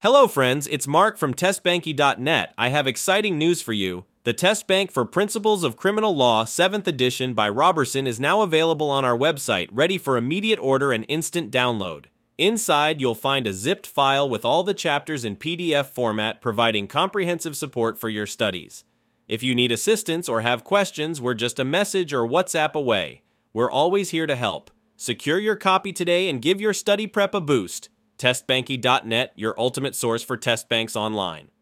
Hello friends, it's Mark from TestBanky.net. I have exciting news for you. The Test Bank for Principles of Criminal Law 7th edition by Roberson is now available on our website, ready for immediate order and instant download. Inside, you'll find a zipped file with all the chapters in PDF format, providing comprehensive support for your studies. If you need assistance or have questions, we're just a message or WhatsApp away. We're always here to help. Secure your copy today and give your study prep a boost. TestBanky.net, your ultimate source for test banks online.